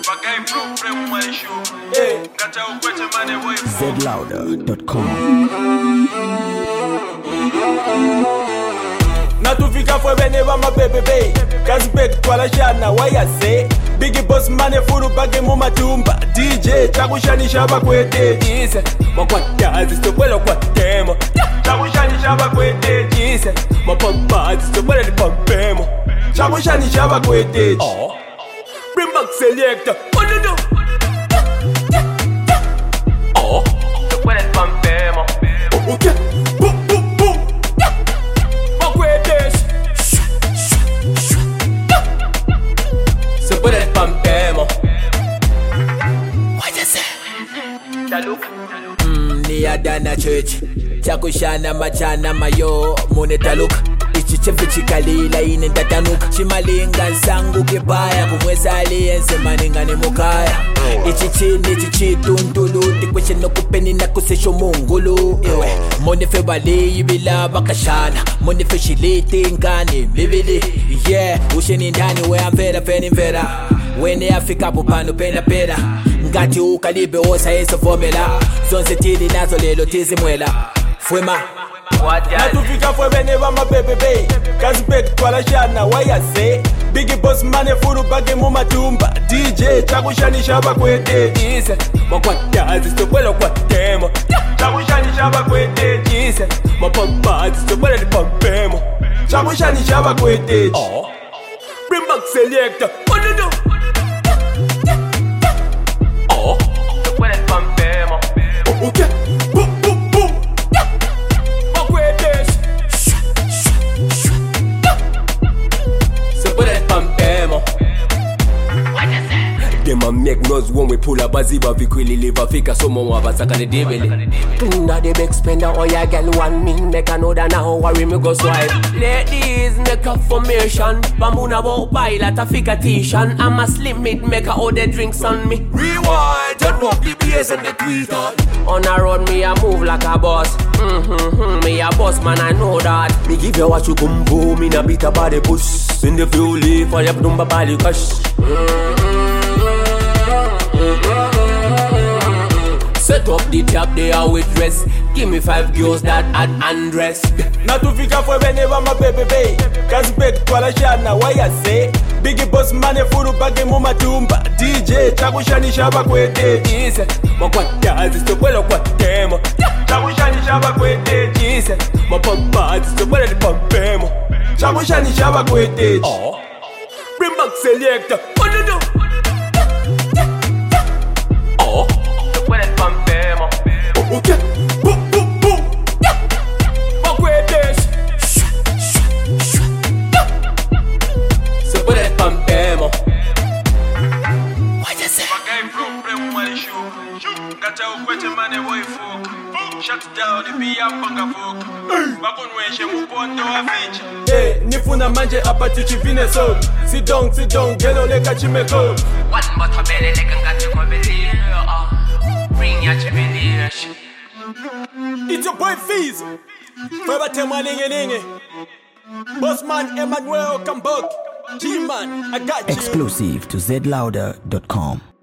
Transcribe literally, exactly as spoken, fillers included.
Z Louder dot com. Natufika fwe bene bama bebebe Kazibek twala shana wayase Biggie boss mane furu bage mu matumba D J chakushanisha bakwete Ise Makwatazi stobwelo kwa temo Chakushanisha bakwete Ise Mapampazi stobwelo ni pampemo Chakushanisha bakwete Oh Bring back selector Oh no no Oh Stobwelo ni pampemo Okay Boom boom boom Bakwete Stobwelo ni pampemo What you say? Taluk Mm, ni adana church chakushana machana mayo mune taluk ichi chefichi kalila ine ndatanuka chimalinga nsangu kibaya kumwesa aliyense maninga ni mukaya ichi chini ichi chituntulu tikweshe nokupeni na kusesho mungulu iwe monife bali ibila bakashana monife shiliti ngani bibili yeah usheni ndani we amvera peni mvera wene afika pupano pena pena ngati ukalibe wosa yeso vomela zonse tili nazo lelo tizimwela fwema Natufika fwe bene bama bebebe Kazibek twala shana wayase Biggie boss mane furu bage mu matumba D J chakushanisha bakwete Ise Makwatazi stobwelo kwa temo Chakushanisha bakwete Ise Mapampazi stobwelo ni pampemo Chakushanisha bakwete Oh Bring back selector Oh no no Oh Stobwelo ni pampemo Okay Boom boom boom Bakwete Stobwelo ni pampemo Them a make noise when we pull up a ziba vikwili live Africa so mo wabasaka ni dibili Now the big spender oh ya girl one me make a know that now worry me go swipe. Ladies make a formation, bambuna bo pilot a fication. I'm a slim mid make a all the drinks on me. Rewind, turn up the bass and the tweeter. On a road me a move like a boss. Mm-hmm, me a boss man I know that. Me give you what you come boom in a bit of body push. In the fuel leaf for your number body cash. Set up the top there with dress. Give me five girls that had undress. Natufika fwe bene bama bebebe Kazibek twala shana wayase Biggie boss mane furu bage mu matumba D J chakushanisha bakwete Ise Makwatazi stobwelo kwa temo Chakushanisha bakwete Ise Mapampazi stobwelo ni pampemo Chakushanisha bakwete Oh Bring back selector Oh no no Oh Stobwelo ni pampemo Okay Boom boom boom Bakwete Stobwelo ni pampemo what you say Shut down the be up panga folk Bakunweshe mupondo wa ficha Eh, nifuna manje apa tuchivine so Sit down, sit down, gelo leka chimeko One but a belly like a got you over Bring your jubilation. It's your boy Fees Forever tema linge linge Bossman Emmanuel Kambok G-Man, I got you Exclusive to Z Louder dot com.